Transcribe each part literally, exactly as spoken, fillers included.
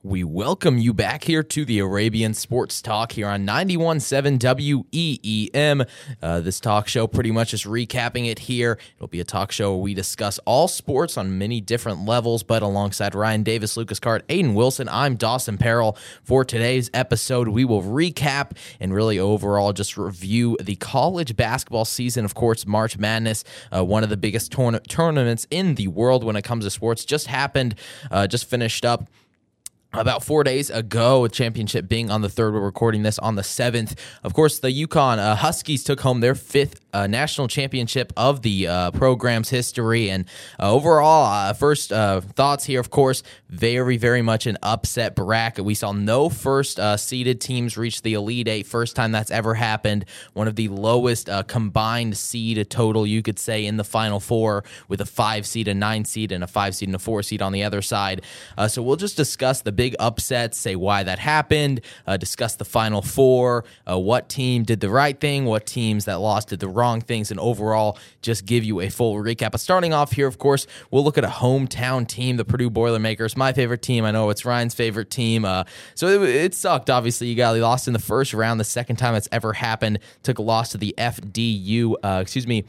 We welcome you back here to the Arabian Sports Talk here on ninety-one point seven W E E M. Uh, this talk show pretty much just recapping it here. It'll be a talk show where we discuss all sports on many different levels, but alongside Ryan Davis, Lucas Cart, Aiden Wilson, I'm Dawson Perrell. For today's episode, we will recap and really overall just review the college basketball season. Of course, March Madness, uh, one of the biggest tourna- tournaments in the world when it comes to sports, just happened, uh, just finished up about four days ago, with championship being on the third. We're recording this on the seventh. Of course, the UConn uh, Huskies took home their fifth uh, national championship of the uh, program's history. And uh, overall, uh, first uh, thoughts here, of course, very, very much an upset bracket. We saw no first uh, seeded teams reach the Elite Eight. First time that's ever happened. One of the lowest uh, combined seed total, you could say, in the Final Four, with a five seed, a nine seed, and a five seed and a four seed on the other side. Uh, so we'll just discuss the big upsets, say why that happened, uh, discuss the Final Four, uh, what team did the right thing, what teams that lost did the wrong things, and overall just give you a full recap. But starting off here, of course, we'll look at a hometown team, the Purdue Boilermakers, my favorite team. I know it's Ryan's favorite team. Uh, so it, it sucked, obviously. You got lost in the first round, the second time it's ever happened. Took a loss to the F D U, uh, excuse me,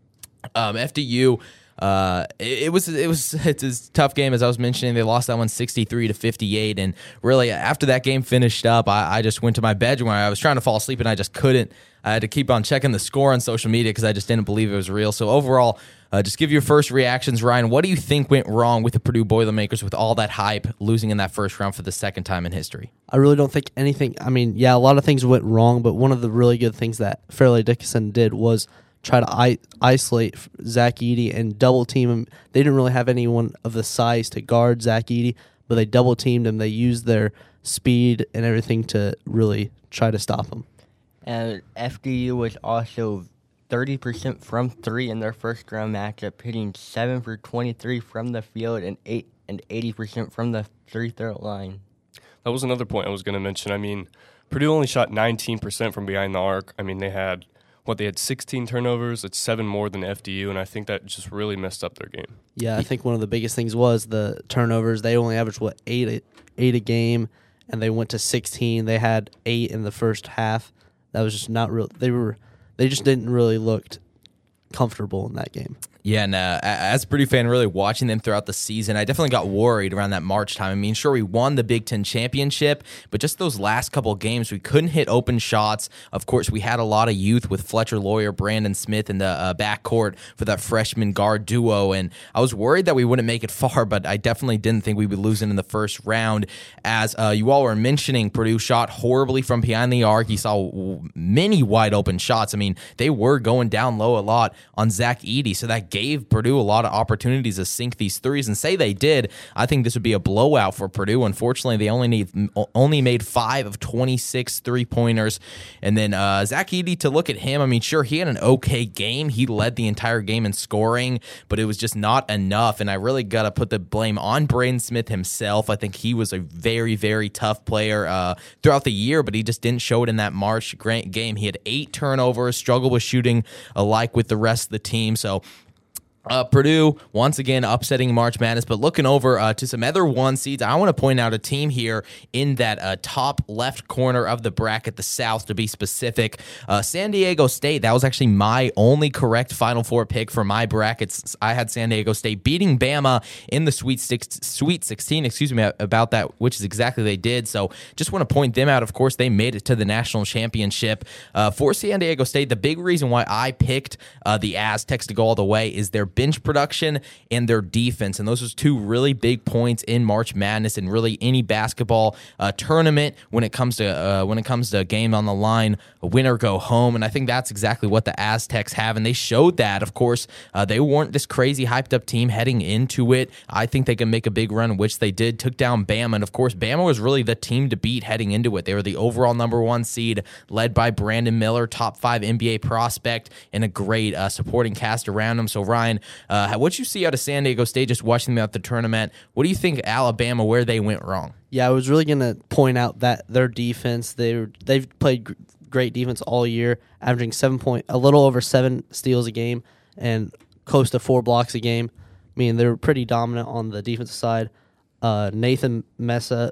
um, F D U. Uh, it, it was it was it's a tough game, as I was mentioning. They lost that one sixty-three to fifty-eight, and really after that game finished up, I, I just went to my bedroom where I was trying to fall asleep and I just couldn't. I had to keep on checking the score on social media because I just didn't believe it was real. So overall, uh, just give your first reactions, Ryan. What do you think went wrong with the Purdue Boilermakers with all that hype, losing in that first round for the second time in history? I really don't think anything. I mean, yeah, a lot of things went wrong, but one of the really good things that Fairleigh Dickinson did was try to I- isolate Zach Edey and double team him. They didn't really have anyone of the size to guard Zach Edey, but they double teamed him. They used their speed and everything to really try to stop him. And F D U was also thirty percent from three in their first round matchup, hitting seven for twenty-three from the field and eight and eighty percent from the free throw line. That was another point I was going to mention. I mean, Purdue only shot nineteen percent from behind the arc. I mean, they had What, they had sixteen turnovers. It's seven more than F D U, and I think that just really messed up their game. Yeah, I think one of the biggest things was the turnovers. They only averaged, what, eight a, eight a game, and they went to sixteen. They had eight in the first half. That was just not real. They were, they just didn't really look comfortable in that game. Yeah, and uh, as a Purdue fan, really watching them throughout the season, I definitely got worried around that March time. I mean, sure, we won the Big Ten championship, but just those last couple of games, we couldn't hit open shots. Of course, we had a lot of youth with Fletcher Lawyer, Brandon Smith in the uh, backcourt for that freshman guard duo, and I was worried that we wouldn't make it far, but I definitely didn't think we would lose it in the first round. As uh, you all were mentioning, Purdue shot horribly from behind the arc. You saw many wide open shots. I mean, they were going down low a lot on Zach Edey, so that gave Purdue a lot of opportunities to sink these threes, and say they did, I think this would be a blowout for Purdue. Unfortunately, they only need only made five of twenty-six three-pointers, and then uh, Zach Edey, to look at him, I mean, sure, he had an okay game. He led the entire game in scoring, but it was just not enough, and I really got to put the blame on Braden Smith himself. I think he was a very, very tough player uh, throughout the year, but he just didn't show it in that March game. He had eight turnovers, struggled with shooting alike with the rest of the team, so Uh, Purdue, once again, upsetting March Madness, but looking over uh, to some other one seeds, I want to point out a team here in that uh, top left corner of the bracket, the South to be specific. Uh, San Diego State, that was actually my only correct Final Four pick for my brackets. I had San Diego State beating Bama in the Sweet six, Sweet sixteen, excuse me, about that, which is exactly they did. So just want to point them out. Of course, they made it to the national championship. Uh, for San Diego State, the big reason why I picked uh, the Aztecs to go all the way is their bench production and their defense, and those are two really big points in March Madness and really any basketball uh, tournament when it comes to uh, when it comes to a game on the line, a win or go home. And I think that's exactly what the Aztecs have, and they showed that. Of course, uh, they weren't this crazy hyped up team heading into it. I think they can make a big run, which they did. Took down Bama, and of course, Bama was really the team to beat heading into it. They were the overall number one seed, led by Brandon Miller, top five N B A prospect, and a great uh, supporting cast around him. So Ryan, Uh, what you see out of San Diego State, just watching them out the tournament, what do you think Alabama, where they went wrong? Yeah, I was really going to point out that their defense, they were, they've played gr- great defense all year, averaging seven point, a little over seven steals a game and close to four blocks a game. I mean, they were pretty dominant on the defensive side. Uh, Nathan Mesa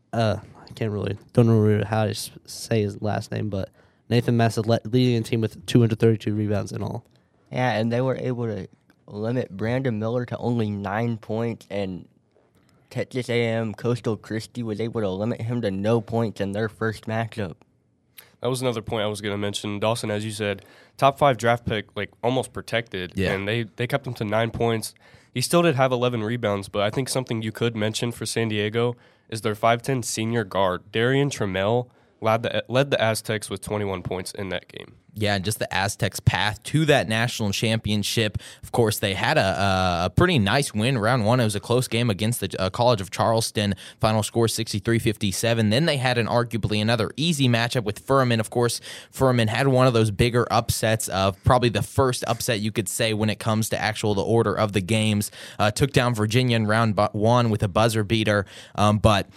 uh, I can't really don't remember how to s- say his last name, but Nathan Massa led, leading the team with two hundred thirty-two rebounds in all. Yeah, and they were able to limit Brandon Miller to only nine points, and Texas A and M Coastal Christie was able to limit him to no points in their first matchup. That was another point I was going to mention. Dawson, as you said, top five draft pick, like almost protected, Yeah. and they, they kept him to nine points. He still did have eleven rebounds, but I think something you could mention for San Diego is their five ten senior guard, Darian Trammell, led the, led the Aztecs with twenty-one points in that game. Yeah, and just the Aztecs' path to that national championship. Of course, they had a, a pretty nice win. Round one, it was a close game against the uh, College of Charleston. Final score sixty-three fifty-seven. Then they had an arguably another easy matchup with Furman. Of course, Furman had one of those bigger upsets of probably the first upset you could say when it comes to actual the order of the games. Uh, took down Virginia in round bu- one with a buzzer beater, um, but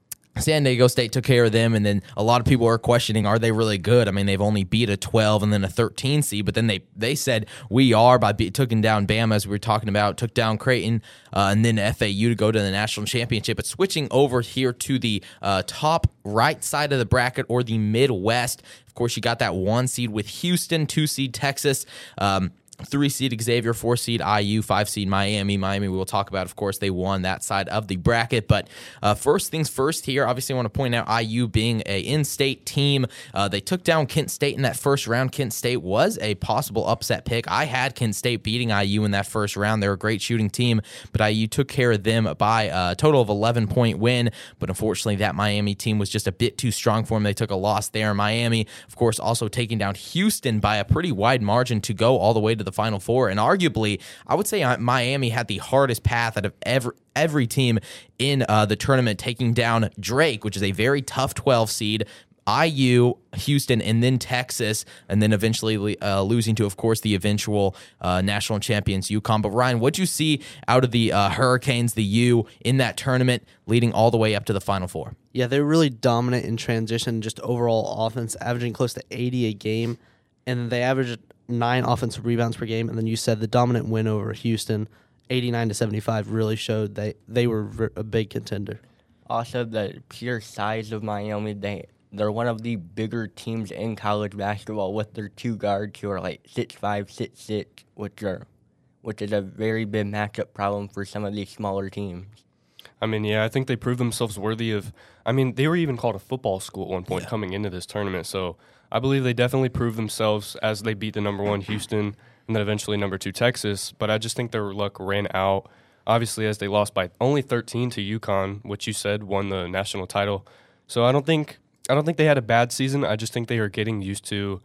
San Diego State took care of them, and then a lot of people are questioning, are they really good? I mean, they've only beat a twelve and then a thirteen seed, but then they they said we are by be- taking down Bama, as we were talking about, took down Creighton, uh, and then F A U to go to the national championship. But switching over here to the uh, top right side of the bracket, or the Midwest, of course, you got that one seed with Houston, two seed Texas, um, three seed Xavier, four seed I U, five seed Miami. Miami, we will talk about, of course, they won that side of the bracket. But uh, first things first here, obviously I want to point out I U being a in-state team. Uh, they took down Kent State in that first round. Kent State was a possible upset pick. I had Kent State beating I U in that first round. They're a great shooting team, but I U took care of them by a total of eleven-point win. But unfortunately, that Miami team was just a bit too strong for them. They took a loss there. Miami, of course, also taking down Houston by a pretty wide margin to go all the way to the Final Four, and arguably, I would say Miami had the hardest path out of every every team in uh, the tournament, taking down Drake, which is a very tough twelve seed, I U, Houston, and then Texas, and then eventually uh, losing to, of course, the eventual uh, national champions, UConn. But Ryan, what'd you see out of the uh, Hurricanes, the U, in that tournament, leading all the way up to the Final Four? Yeah, they're really dominant in transition, just overall offense, averaging close to eighty a game, and they averaged nine offensive rebounds per game. And then you said the dominant win over Houston, eighty-nine to seventy-five, really showed they, they were a big contender. Also, the pure size of Miami, they, they're one of the bigger teams in college basketball with their two guards who are like six five, six six, which are which is a very big matchup problem for some of these smaller teams. I mean, yeah, I think they proved themselves worthy of. I mean, they were even called a football school at one point Yeah. coming into this tournament. So I believe they definitely proved themselves as they beat the number one Houston and then eventually number two Texas. But I just think their luck ran out. Obviously, as they lost by only thirteen to UConn, which you said won the national title. So I don't think I don't think they had a bad season. I just think they are getting used to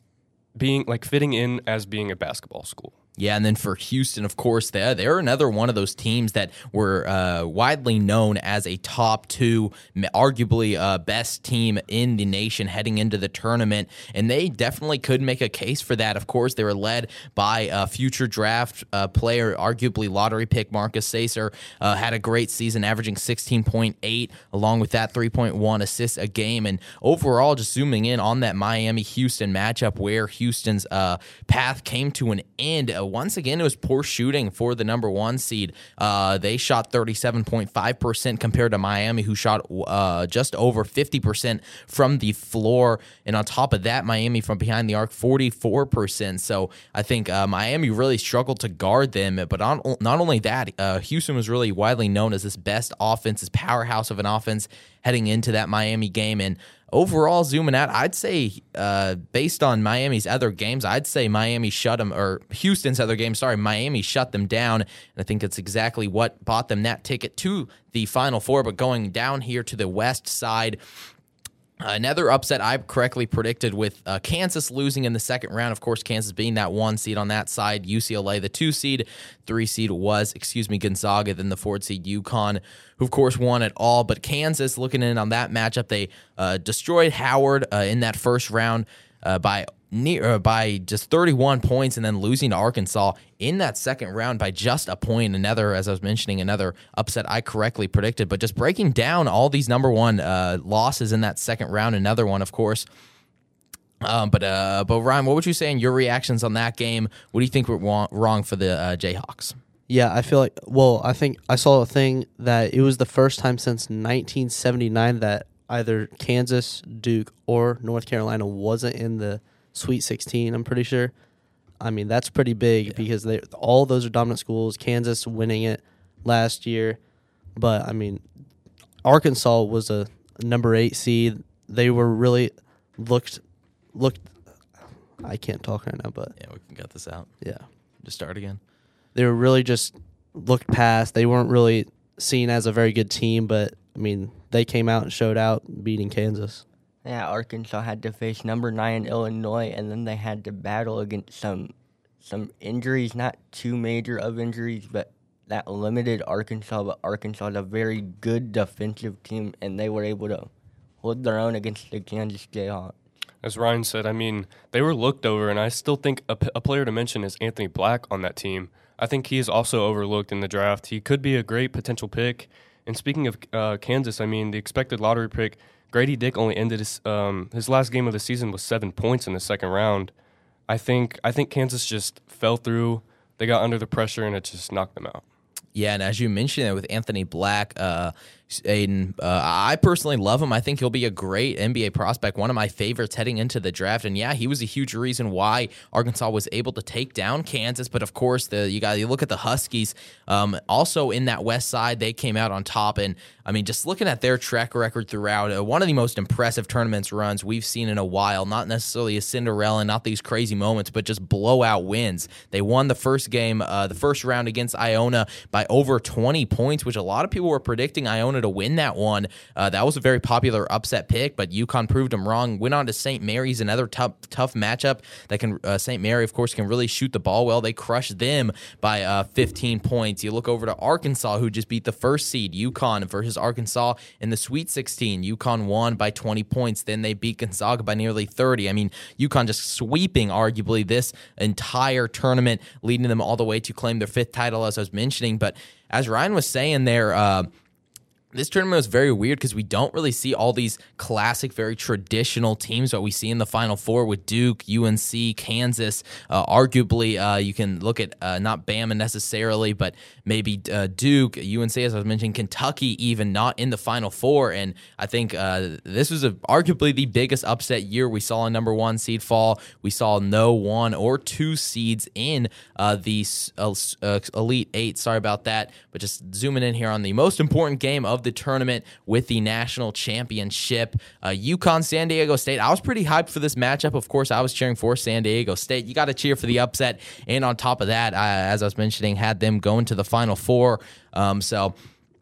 being like fitting in as being a basketball school. Yeah, and then for Houston, of course, they're, they're another one of those teams that were uh, widely known as a top two, arguably uh, best team in the nation heading into the tournament, and they definitely could make a case for that. Of course, they were led by a future draft uh, player, arguably lottery pick Marcus Sacer, uh, had a great season, averaging sixteen point eight, along with that three point one assists a game, and overall, just zooming in on that Miami-Houston matchup where Houston's uh, path came to an end. Uh, once again, it was poor shooting for the number one seed. Uh, they shot thirty-seven point five percent compared to Miami, who shot uh, just over fifty percent from the floor. And on top of that, Miami from behind the arc, forty-four percent. So I think uh, Miami really struggled to guard them. But on, not only that, uh, Houston was really widely known as this best offense, this powerhouse of an offense heading into that Miami game. And overall, zooming out, I'd say uh, based on Miami's other games, I'd say Miami shut them, or Houston's other games, sorry, Miami shut them down. And I think it's exactly what bought them that ticket to the Final Four. But going down here to the west side, another upset I correctly predicted with uh, Kansas losing in the second round. Of course, Kansas being that one seed on that side, U C L A the two seed, three seed was, excuse me, Gonzaga, then the four seed UConn, who of course won it all. But Kansas, looking in on that matchup, they uh, destroyed Howard uh, in that first round uh, by near uh, by just thirty-one points, and then losing to Arkansas in that second round by just a point. Another, as I was mentioning, another upset I correctly predicted. But just breaking down all these number one uh, losses in that second round, another one, of course. Um, but uh, but Ryan, what would you say in your reactions on that game? What do you think went wrong for the uh, Jayhawks? Yeah, I feel like, well, I think I saw a thing that it was the first time since nineteen seventy-nine that either Kansas, Duke, or North Carolina wasn't in the Sweet sixteen, I'm pretty sure. I mean, that's pretty big yeah. because they all those are dominant schools. Kansas winning it last year. But, I mean, Arkansas was a number eight seed. They were really looked, looked, I can't talk right now, but. Yeah, we can get this out. Yeah. Just start again. They were really just looked past. They weren't really seen as a very good team, but, I mean, they came out and showed out beating Kansas. Yeah, Arkansas had to face number nine Illinois, and then they had to battle against some some injuries, not too major of injuries, but that limited Arkansas. But Arkansas is a very good defensive team, and they were able to hold their own against the Kansas Jayhawks. As Ryan said, I mean, they were looked over, and I still think a, p- a player to mention is Anthony Black on that team. I think he is also overlooked in the draft. He could be a great potential pick. And speaking of uh, Kansas, I mean, the expected lottery pick, Grady Dick only ended his um, his last game of the season with seven points in the second round. I think I think Kansas just fell through. They got under the pressure, and it just knocked them out. Yeah, and as you mentioned with Anthony Black, uh, Aiden, uh, I personally love him. I think he'll be a great N B A prospect, one of my favorites heading into the draft. And yeah, he was a huge reason why Arkansas was able to take down Kansas. But of course, the you got you look at the Huskies. Um, also in that West Side, they came out on top. And I mean, just looking at their track record throughout, uh, one of the most impressive tournaments runs we've seen in a while. Not necessarily a Cinderella, not these crazy moments, but just blowout wins. They won the first game, uh, the first round against Iona by over twenty points, which a lot of people were predicting Iona to win that one. Uh, that was a very popular upset pick, but UConn proved them wrong. Went on to Saint Mary's, another tough tough matchup that can uh, Saint Mary, of course, can really shoot the ball well. They crushed them by uh, fifteen points. You look over to Arkansas, who just beat the first seed, UConn, versus Arkansas in the Sweet sixteen. UConn won by twenty points. Then they beat Gonzaga by nearly thirty. I mean, UConn just sweeping, arguably, this entire tournament, leading them all the way to claim their fifth title, as I was mentioning. But as Ryan was saying there, uh, this tournament was very weird because we don't really see all these classic, very traditional teams that we see in the Final Four with Duke, U N C, Kansas. Uh, arguably, uh, you can look at uh, not Bama necessarily, but maybe uh, Duke, U N C, as I was mentioning, Kentucky even not in the Final Four. And I think uh, this was a, arguably the biggest upset year. We saw a number one seed fall. We saw no one or two seeds in uh, the uh, uh, Elite Eight. Sorry about that. But just zooming in here on the most important game of the tournament with the national championship. Uh, UConn, San Diego State. I was pretty hyped for this matchup. Of course, I was cheering for San Diego State. You got to cheer for the upset. And on top of that, I, as I was mentioning, had them going to the Final Four. Um, so...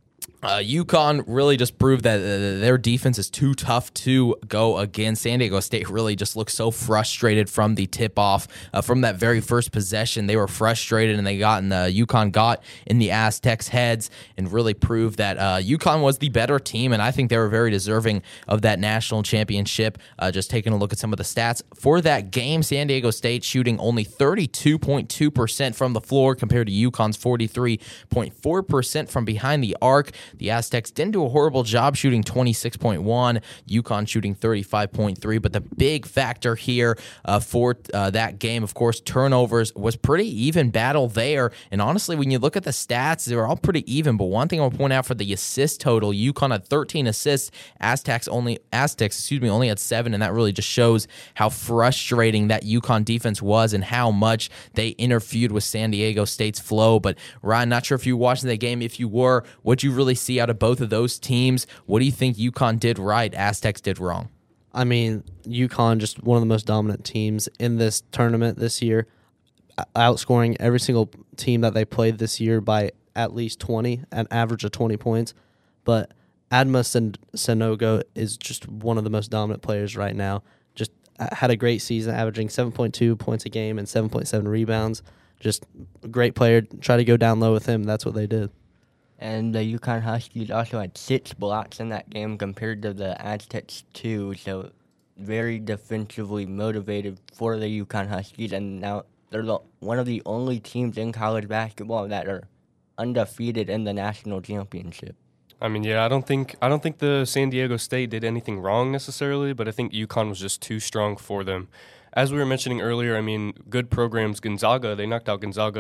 Uh, UConn really just proved that uh, their defense is too tough to go against. San Diego State really just looked so frustrated from the tip-off. Uh, from that very first possession, they were frustrated, and they got in the UConn got in the Aztecs' heads and really proved that uh, UConn was the better team, and I think they were very deserving of that national championship. Uh, just taking a look at some of the stats for that game, San Diego State shooting only thirty-two point two percent from the floor compared to UConn's forty-three point four percent from behind the arc. The Aztecs didn't do a horrible job shooting twenty-six point one, UConn shooting thirty-five point three, but the big factor here uh, for uh, that game, of course, turnovers was pretty even battle there, and honestly, when you look at the stats, they were all pretty even, but one thing I'll point out for the assist total, UConn had thirteen assists, Aztecs only, Aztecs, excuse me, only had seven, and that really just shows how frustrating that UConn defense was and how much they interfered with San Diego State's flow. But Ryan, not sure if you were watching the game. If you were, what'd you really see out of both of those teams? What do you think UConn did right, Aztecs did wrong? I mean, UConn just one of the most dominant teams in this tournament this year, outscoring every single team that they played this year by at least twenty, an average of twenty points. But Adama Sen- Sanogo is just one of the most dominant players right now. Just had a great season, averaging seven point two points a game and seven point seven rebounds. Just a great player. Try to go down low with him. That's what they did. And the UConn Huskies also had six blocks in that game compared to the Aztecs two, so very defensively motivated for the UConn Huskies, and now they're the, one of the only teams in college basketball that are undefeated in the national championship. I mean, yeah, I don't think I don't think the San Diego State did anything wrong necessarily, but I think UConn was just too strong for them. As we were mentioning earlier, I mean, good programs. Gonzaga, they knocked out Gonzaga.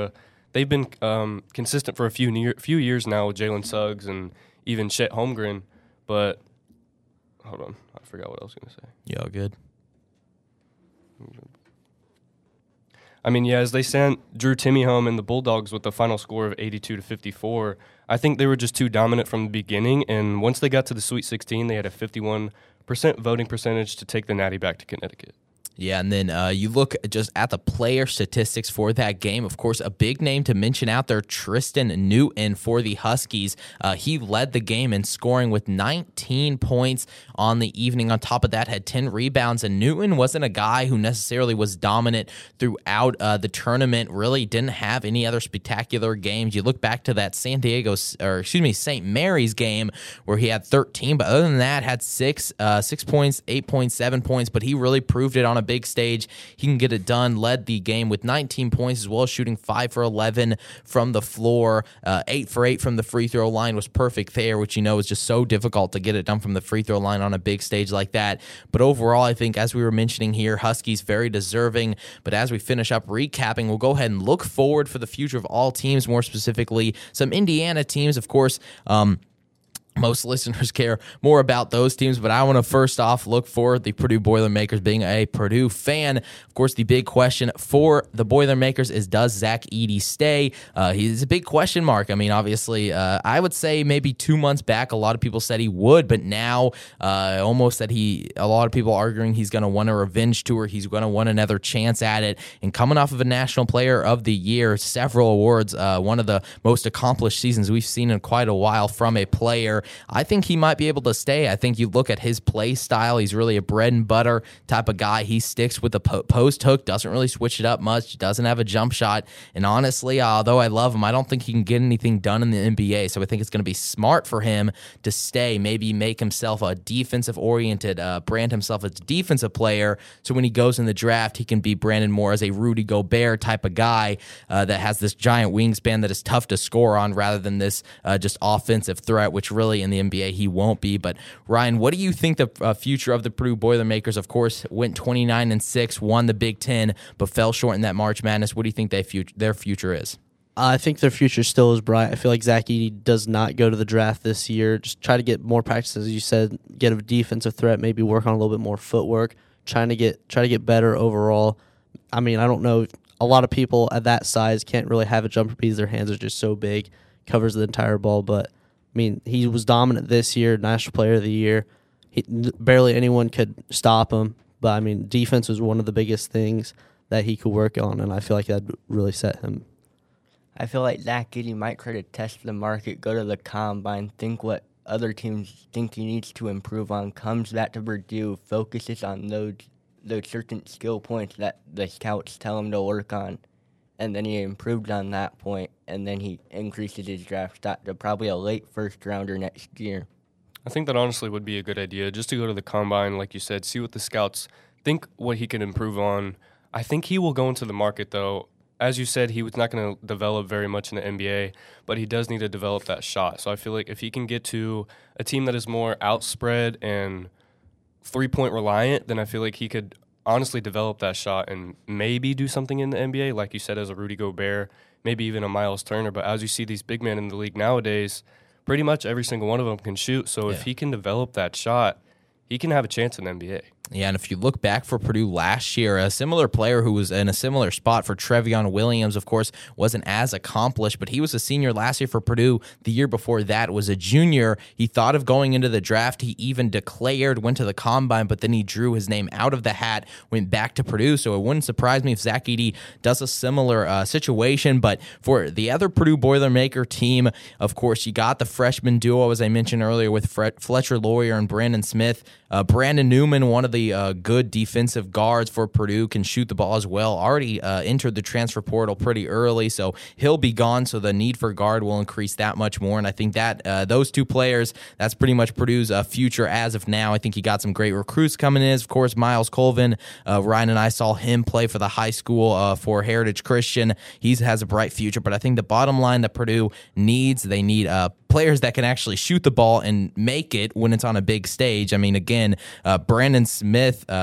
they've been um, consistent for a few near, few years now with Jalen Suggs and even Chet Holmgren. But hold on, I forgot what I was going to say. Yeah, all good. I mean, yeah, as they sent Drew Timmy home and the Bulldogs with the final score of eighty-two to fifty-four, I think they were just too dominant from the beginning. And once they got to the Sweet sixteen, they had a fifty-one percent voting percentage to take the Natty back to Connecticut. Yeah, and then uh, you look just at the player statistics for that game. Of course, a big name to mention out there, Tristan Newton for the Huskies. Uh, he led the game in scoring with nineteen points on the evening. On top of that, had ten rebounds, and Newton wasn't a guy who necessarily was dominant throughout uh, the tournament, really didn't have any other spectacular games. You look back to that San Diego, or excuse me, Saint Mary's game where he had thirteen, but other than that, had six, uh, six points, eight points, seven points, but he really proved it on a big stage. He can get it done. Led the game with nineteen points as well, shooting five for eleven from the floor. Uh, eight for eight from the free throw line was perfect there, which you know is just so difficult to get it done from the free throw line on a big stage like that. But overall, I think as we were mentioning here, Huskies very deserving. But as we finish up recapping, we'll go ahead and look forward for the future of all teams, more specifically some Indiana teams, of course. Um, Most listeners care more about those teams, but I want to first off look for the Purdue Boilermakers. Being a Purdue fan, of course, the big question for the Boilermakers is, does Zach Edey stay? Uh, he's a big question mark. I mean, obviously, uh, I would say maybe two months back, a lot of people said he would, but now uh, almost that he, a lot of people arguing he's going to want a revenge tour. He's going to want another chance at it. And coming off of a National Player of the Year, several awards, uh, one of the most accomplished seasons we've seen in quite a while from a player, I think he might be able to stay. I think you look at his play style. He's really a bread and butter type of guy. He sticks with the po- post hook, doesn't really switch it up much, doesn't have a jump shot. And honestly, although I love him, I don't think he can get anything done in the N B A. So I think it's going to be smart for him to stay, maybe make himself a defensive-oriented, uh, brand himself as a defensive player. So when he goes in the draft, he can be branded more as a Rudy Gobert type of guy uh, that has this giant wingspan that is tough to score on rather than this uh, just offensive threat, which really in the N B A he won't be. But Ryan, what do you think the uh, future of the Purdue Boilermakers? Of course, went twenty-nine and six, won the Big Ten, but fell short in that March Madness. What do you think they fut- their future is? I think their future still is bright. I feel like Zach Edey does not go to the draft this year. Just try to get more practice, as you said, get a defensive threat, maybe work on a little bit more footwork, trying to get try to get better overall. I mean, I don't know. A lot of people at that size can't really have a jumper because their hands are just so big, covers the entire ball. But I mean, he was dominant this year, National Player of the Year. He, barely anyone could stop him. But I mean, defense was one of the biggest things that he could work on, and I feel like that really set him. I feel like Zach Edey might try to test the market, go to the combine, think what other teams think he needs to improve on, comes back to Purdue, focuses on those those certain skill points that the scouts tell him to work on, and then he improved on that point, and then he increases his draft stock to probably a late first rounder next year. I think that honestly would be a good idea, just to go to the combine, like you said, see what the scouts think, what he can improve on. I think he will go into the market, though. As you said, he was not going to develop very much in the N B A, but he does need to develop that shot. So I feel like if he can get to a team that is more outspread and three-point reliant, then I feel like he could honestly develop that shot and maybe do something in the N B A, like you said, as a Rudy Gobert, maybe even a Miles Turner. But as you see these big men in the league nowadays, pretty much every single one of them can shoot. So Yeah. if he can develop that shot, he can have a chance in the N B A. Yeah, and if you look back for Purdue last year, a similar player who was in a similar spot for Trevion Williams, of course, wasn't as accomplished, but he was a senior last year for Purdue. The year before that was a junior. He thought of going into the draft. He even declared, went to the combine, but then he drew his name out of the hat, went back to Purdue. So it wouldn't surprise me if Zach Edey does a similar uh, situation. But for the other Purdue Boilermaker team, of course, you got the freshman duo, as I mentioned earlier, with Fre- Fletcher Loyer and Brandon Smith. Uh, Brandon Newman, one of the uh, good defensive guards for Purdue, can shoot the ball as well. Already uh, entered the transfer portal pretty early, so he'll be gone, so the need for guard will increase that much more. And I think that uh, those two players, that's pretty much Purdue's uh, future as of now. I think he got some great recruits coming in. Of course, Miles Colvin, uh, Ryan and I saw him play for the high school uh, for Heritage Christian. He has a bright future, but I think the bottom line that Purdue needs, they need uh, players that can actually shoot the ball and make it when it's on a big stage. I mean, again, uh, Brandon Smith, uh,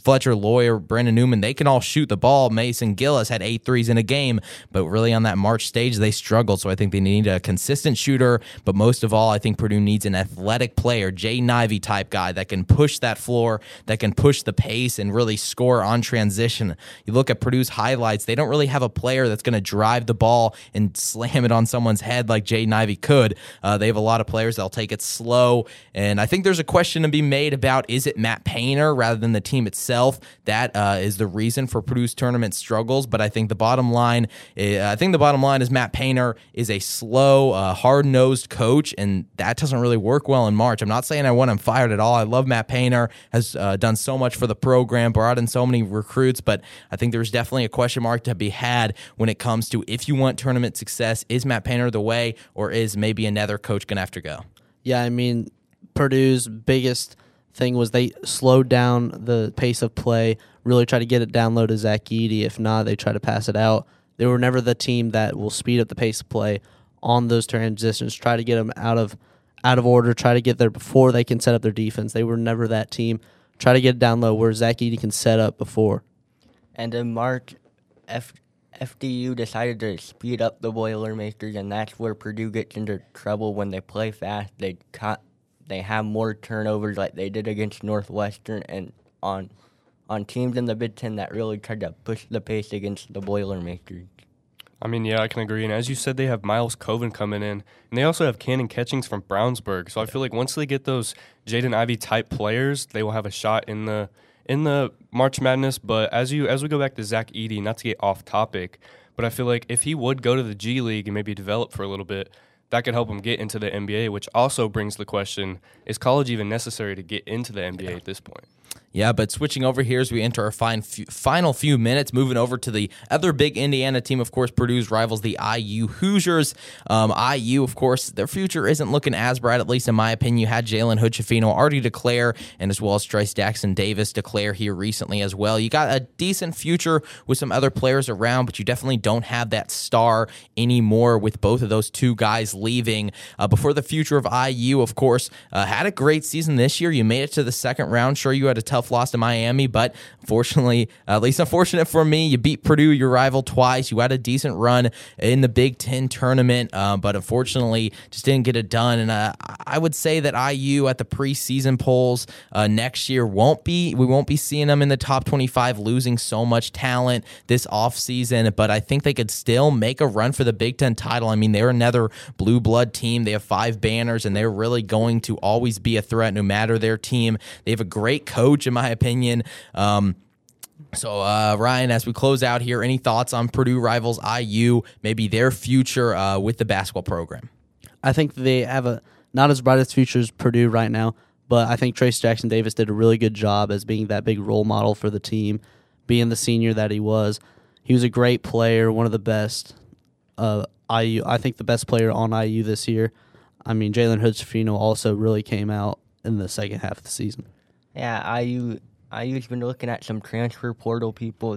Fletcher Loyer, Brandon Newman, they can all shoot the ball. Mason Gillis had eight threes in a game, but really on that March stage, they struggled. So I think they need a consistent shooter, but most of all, I think Purdue needs an athletic player, Jaden Ivey type guy that can push that floor, that can push the pace and really score on transition. You look at Purdue's highlights, they don't really have a player that's going to drive the ball and slam it on someone's head like Jaden Ivey could. Uh, they have a lot of players that'll take it slow, and I think there's a question to be made about, is it Matt Painter rather than the team itself? That uh, is the reason for Purdue's tournament struggles, but I think the bottom line, uh, I think the bottom line is Matt Painter is a slow, uh, hard-nosed coach, and that doesn't really work well in March. I'm not saying I want him fired at all. I love Matt Painter, has uh, done so much for the program, brought in so many recruits, but I think there's definitely a question mark to be had when it comes to, if you want tournament success, is Matt Painter the way, or is maybe another coach going to have to go? Yeah, I mean, Purdue's biggest thing was they slowed down the pace of play, really tried to get it down low to Zach Edey. If not, they try to pass it out. They were never the team that will speed up the pace of play on those transitions, try to get them out of out of order, try to get there before they can set up their defense. They were never that team. Try to get it down low where Zach Edey can set up before. And in March, F- FDU decided to speed up the Boilermakers, and that's where Purdue gets into trouble when they play fast. They cut, they have more turnovers like they did against Northwestern and on on teams in the Big Ten that really tried to push the pace against the Boilermakers. I mean, yeah, I can agree. And as you said, they have Miles Coven coming in, and they also have Cannon Catchings from Brownsburg. So I feel like once they get those Jaden Ivey type players, they will have a shot in the in the March Madness. But as you as we go back to Zach Edey, not to get off topic, but I feel like if he would go to the G League and maybe develop for a little bit, that could help him get into the N B A, which also brings the question, is college even necessary to get into the N B A yeah. at this point? Yeah, but switching over here as we enter our fine few, final few minutes, moving over to the other big Indiana team, of course, Purdue's rivals, the I U Hoosiers. Um, I U, of course, their future isn't looking as bright, at least in my opinion. You had Jalen Hood-Schifino already declare, and as well as Trice Jackson Davis declare here recently as well. You got a decent future with some other players around, but you definitely don't have that star anymore with both of those two guys leaving. Uh, before the future of I U, of course, uh, had a great season this year. You made it to the second round. Sure, you had a tough loss to Miami, but unfortunately, at least unfortunate for me, you beat Purdue, your rival, twice. You had a decent run in the Big Ten tournament, uh, but unfortunately just didn't get it done. And uh, I would say that I U at the preseason polls uh, next year won't be, we won't be seeing them in the top twenty-five, losing so much talent this offseason, but I think they could still make a run for the Big Ten title. I mean, they're another blue blood team. They have five banners, and they're really going to always be a threat no matter their team. They have a great coach, in my opinion. Um, so, uh, Ryan, as we close out here, any thoughts on Purdue rivals I U, maybe their future uh, with the basketball program? I think they have a not as bright as future as Purdue right now, but I think Trice Jackson Davis did a really good job as being that big role model for the team, being the senior that he was. He was a great player, one of the best. Uh, I U, I think the best player on I U this year. I mean, Jalen Hood-Schifino also really came out in the second half of the season. Yeah, I U I U's been looking at some transfer portal people.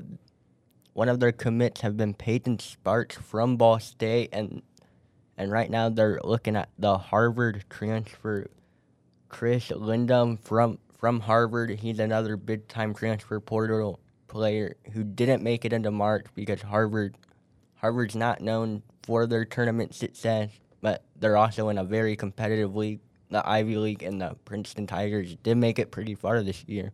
One of their commits have been Peyton Sparks from Ball State, and and right now they're looking at the Harvard transfer, Chris Lindum from from Harvard. He's another big-time transfer portal player who didn't make it into March because Harvard Harvard's not known for their tournament success, but they're also in a very competitive league. The Ivy League and the Princeton Tigers did make it pretty far this year.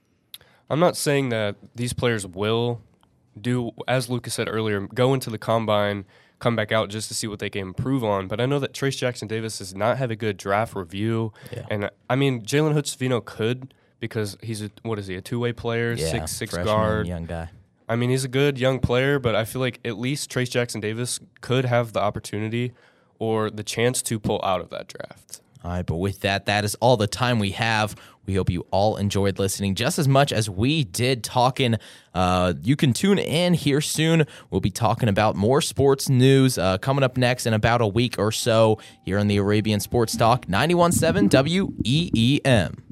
I'm not saying that these players will do, as Lucas said earlier, go into the combine, come back out just to see what they can improve on. But I know that Trice Jackson Davis does not have a good draft review. Yeah. And, I mean, Jalen Hood-Schifino could because he's, a, what is he, a two-way player, yeah, six six freshman, guard. young guy. I mean, he's a good young player, but I feel like at least Trice Jackson Davis could have the opportunity or the chance to pull out of that draft. All right, but with that, that is all the time we have. We hope you all enjoyed listening just as much as we did talking. Uh, you can tune in here soon. We'll be talking about more sports news uh, coming up next in about a week or so here on the Arabian Sports Talk ninety-one point seven W E E M.